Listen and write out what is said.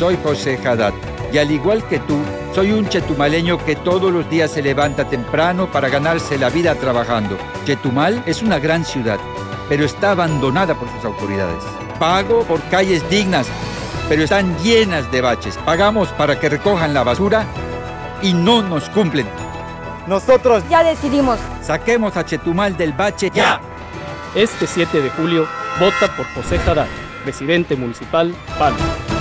soy José Haddad y al igual que tú, soy un chetumaleño que todos los días se levanta temprano para ganarse la vida trabajando. Chetumal es una gran ciudad, pero está abandonada por sus autoridades. Pago por calles dignas, pero están llenas de baches. Pagamos para que recojan la basura y no nos cumplen. Nosotros ya decidimos. Saquemos a Chetumal del bache ya. Este 7 de julio, vota por José Haddad, presidente municipal, PAN.